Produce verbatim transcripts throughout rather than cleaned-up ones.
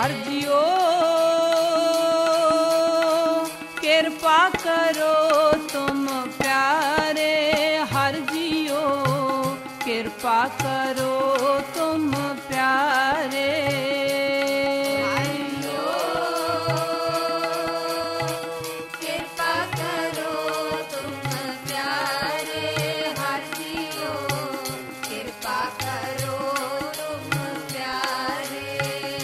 ਹਰ JIO ਕਿਰਪਾ ਕਰੋ ਤੁਮ ਪਿਆਰੇ, ਹਰ ਜੀਓ ਕਿਰਪਾ ਕਰੋ ਤੁਮ ਪਿਆਰੇ। ਕਿਰਪਾ ਕਰੋ ਤੁਮ ਪਿਆਰੇ, ਹਰ ਜੀਓ ਕਿਰਪਾ ਕਰੋ ਤੁਮ ਪਿਆਰੇ।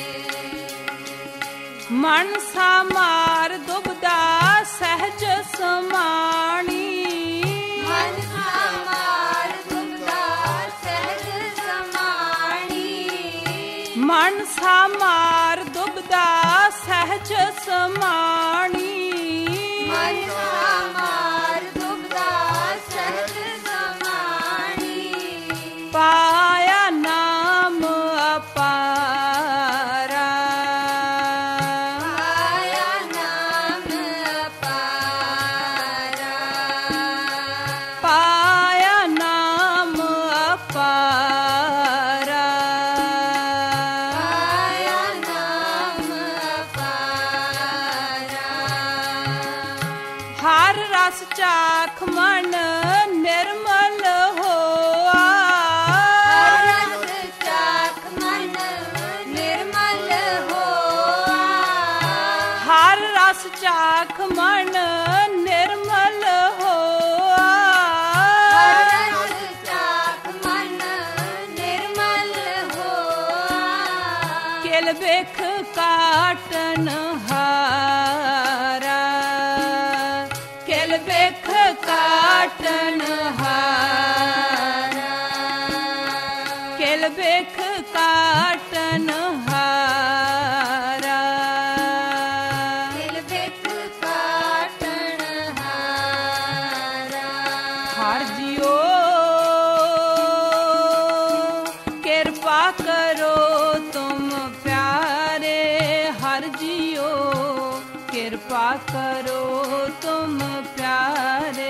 ਮਨ ਸਾਮਾਰ ਦੁਬਦਾ ਸਹਿਜ ਸਮਾਣੀ, ਮਨ ਸਾਮਾਰ ਦੁਬਦਾ ਸਹਿਜ ਸਮਾਣੀ, ਮਨ ਸਾਮਾਰ ਦੁਬਦਾ ਸਹਿਜ ਸਮਾਣੀ, ਮਨ ਸਾਮਾਰ ਦੁਬਦਾ ਸਹਿਜ ਸਮਾਣੀ। ਪਾਇਆ ਨਾਮ ਅਪਾਰਾ, ਪਾਇਆ ਨਾਮ ਅਪਾਰਾ, ਪਾਇਆ ਨਾਮ ਅਪਾਰਾ, ਪਾਇਆ ਨਾਮ ਅਪਾਰਾ। ਹਰ ਰਸ ਚਾਖ ਮਨ ਨਿਰਮਲ ਹੋਆ, ਹਰ ਰਸ ਚਾਖ ਮਨ ਨਿਰਮਲ ਹੋਆ, ਹਰ ਰਸ ਚਾਖ ਮਨ ਨਿਰਮਲ ਹੋਆ, ਹਰ ਰਸ ਚਾਖ ਮਨ ਨਿਰਮਲ ਹੋਆ। ਕਿਲ ਵੇਖ ਕਾਟਨ ਹਾਰਾ, ਕਿਲ ਵੇਖ ਕਾਟਨ ਹਾਰਾ, ਕਿਲ ਵੇਖ ਕਾਟਨ ਹਾਰਾ। ਦਿਲ ਵਿੱਚ ਕਾਟਣ ਹਾਰਾ, ਹਰ ਜੀਓ ਕਿਰਪਾ ਕਰੋ ਤੁਮ ਪਿਆਰੇ, ਹਰ ਜੀਓ ਕਿਰਪਾ ਕਰੋ ਤੁਮ ਪਿਆਰੇ।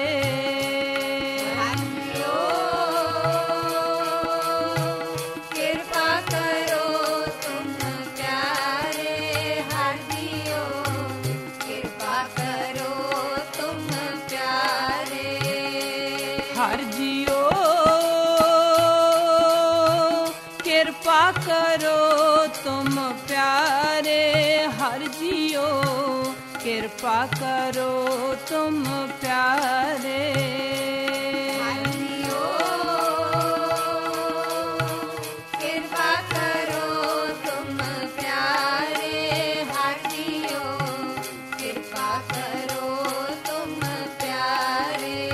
ਕਿਰਪਾ ਕਰੋ ਤੁਮ ਪਿਆਰੇ, ਹਰ ਜੀਓ ਕਿਰਪਾ ਕਰੋ ਤੁਮ ਪਿਆਰੇ। ਹਰ ਜੀਓ ਕਿਰਪਾ ਕਰੋ ਤੁਮ ਪਿਆਰੇ, ਹਰ ਜੀਓ ਕਿਰਪਾ ਕਰੋ ਤੁਮ ਪਿਆਰੇ। ਕਿਰਪਾ ਕਰੋ ਤੁਮ ਪਿਆਰੇ, ਹਰ ਜੀਓ ਕਿਰਪਾ ਕਰੋ ਤੁਮ ਪਿਆਰੇ।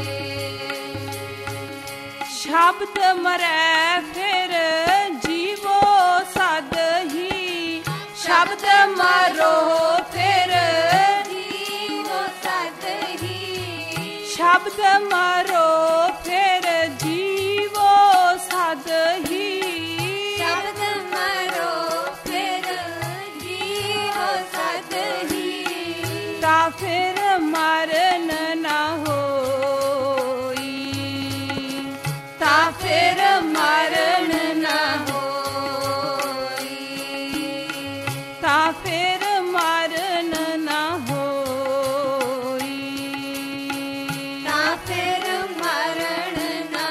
ਸ਼ਬਦ ਮਰੈ ਫਿਰ ਜੀਵੋ ਸਦ ਹੀ, ਸ਼ਬਦ ਮਰੋ ਫਿਰ ਜੀਵੋ ਸਦ ਹੀ, ਸ਼ਬਦ ਮਰੋ ਫਿਰ ਜੀਵੋ ਸਦ ਹੀ, ਸ਼ਬਦ ਮਰੋ ਫਿਰ ਜੀਵੋ ਸਦ ਹੀ। ਤਾਂ ਫਿਰ ਮਰਨ ਨਾ ਹੋਈ, ਤਾਂ ਫਿਰ ਮਰਨ ਨਾ ਹੋਈ, ਤਾਂ ਫਿਰ ਮਰਨ ਨਾ ਹੋਈ, ਤਾਂ ਫਿਰ ਮਰਨ ਨਾ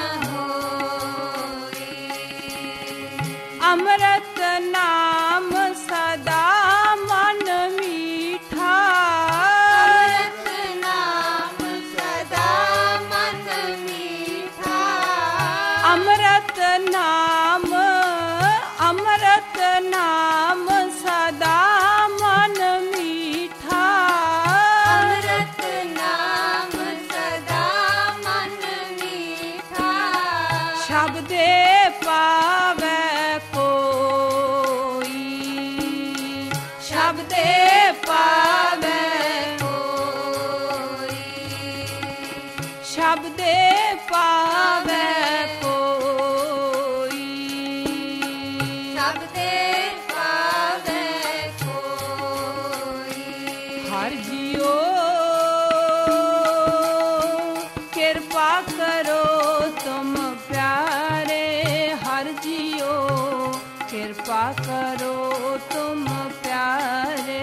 ਹੋਈ। ਅੰਮ੍ਰਿਤ ਨਾਮ ਸਦਾ ਮਨ ਮੀਠਾ, ਅੰਮ੍ਰਿਤ ਨਾਮ ਸਦਾ ਮਨ ਮੀਠਾ, ਅੰਮ੍ਰਿਤ ਨਾਮ, ਅੰਮ੍ਰਿਤ ਨਾਮ ਸਦਾ ਮਨ ਮੀਠਾ, ਅੰਮ੍ਰਿਤ ਨਾਮ ਸਦਾ ਮਨ ਮੀਠਾ। ਸ਼ਬਦੇ ਪਾਵੈ ਕੋਈ, ਸ਼ਬਦੇ ਪਾਵੈ ਕੋਈ, ਸ਼ਬਦੇ ਪਾਵੈ ਕੋਈ, ਸ਼ਬਦੇ ਪਾਵੈ ਕੋਈ। ਹਰ ਜੀਓ ਕਿਰਪਾ ਕਰੋ ਤੁਮ ਪਿਆਰੇ, ਹਰ ਜੀਓ कृपा करो तुम प्यारे।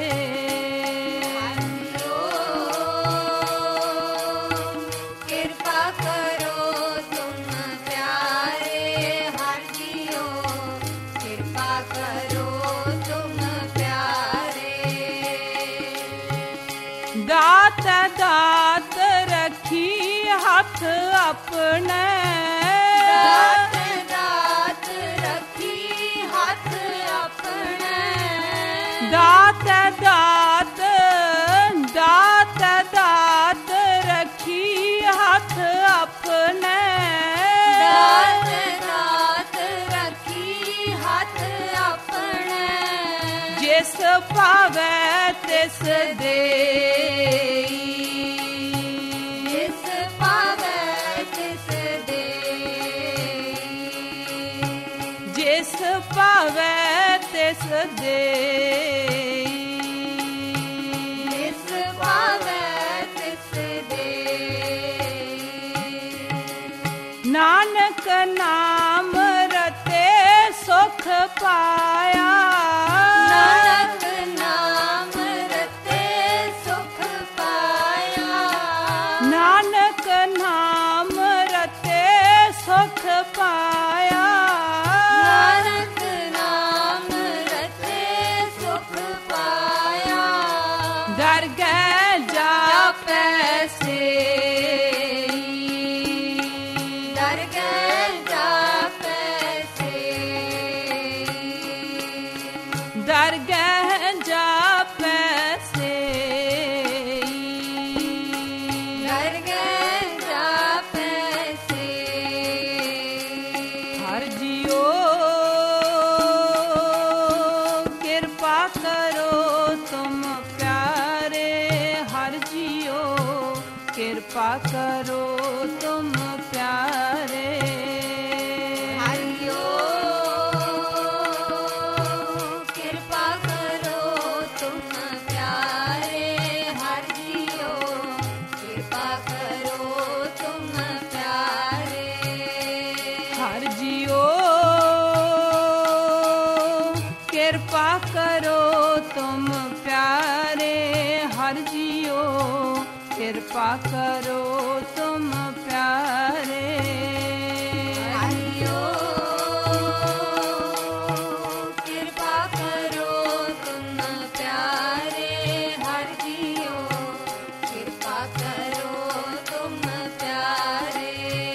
कृपा करो तुम प्यारे हर जियो, कृपा करो तुम प्यारे। दात दात रखी हथ अपने, दात दात रखी हथ अपने। दात दात दात दात रखी हथ अपने, दात दात रखी हथ अपने। जिस पावे तिस देई, जिस पावे तिस देई। जिस पावे तिस देई, जिस पावे तिस देई। नानक नाम रते सुख पाया, नानक नाम रते सुख पाया। नानक नाम रते सुख पाया। नानक नाम रते सुख पाया। दरगह जापै सेई, दरगह जापै सेई। दरगह जापै सेई। दरगह जापै सेई। हर जियो कृपा करो तुम प्यारे, हर जियो कृपा करो तुम प्यारे। हरियो कृपा करो तुम प्यारे हर जियो, कृपा करो तुम प्यारे। हर जियो कृपा करो तुम प्यारे, हर जियो कृपा करो तुम प्यारे। हरियो कृपा करो तुम प्यारे हर जियो, कृपा करो तुम प्यारे।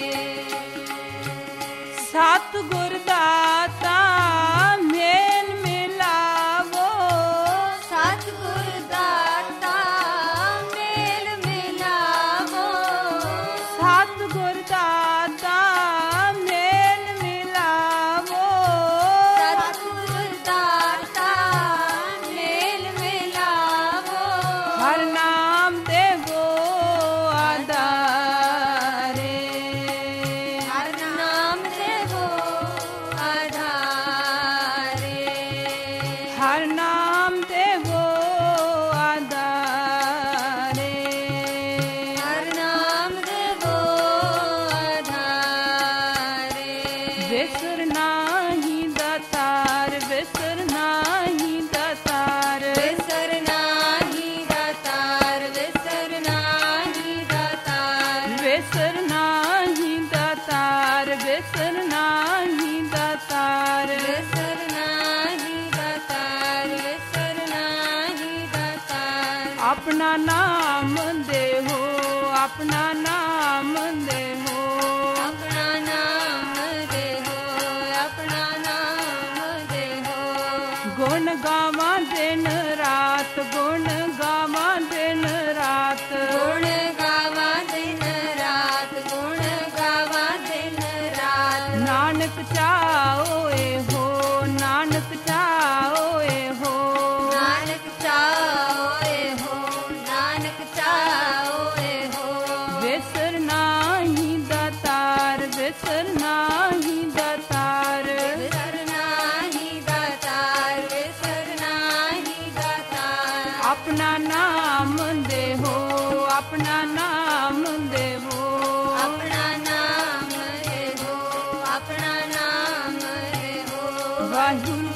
सतगुर दाता मेल मिलावो, सतगुर दाता मेल मिलावो। सतगुर दाता मेल मिलावो। सतगुर दाता मेल मिलावो। हर नाम देवो आधारे, हर नाम देवो आधारे। हर नाम देवो आधारे। हर नाम देवो आधारे। विसर नाही दातार, विसर नाही दातार, विसर नाही दातार, विसर नाही दातार। विसर नाही दातार, विसर नाही दातार। विसर नाही दातार, विसर नाही दातार। अपना नाम देहो, अपना नाम देहो, अपना नाम देहो, अपना नाम देहो। गुण गावा दिन रात, गुण गावा दिन रात। गुण गावा दिन रात, गुण गावा दिन रात। नानक चाओए हो, नानक चाओए हो, नानक चाओए हो, नानक चाओए हो। विसर नाही दातार, विसर नाही दातार। विसर नाही दातार, विसर नाही दातार। अपना नाम देहो, अपना नाम देहो, अपना नाम देहो, अपना नाम देहो। वाहिगुरु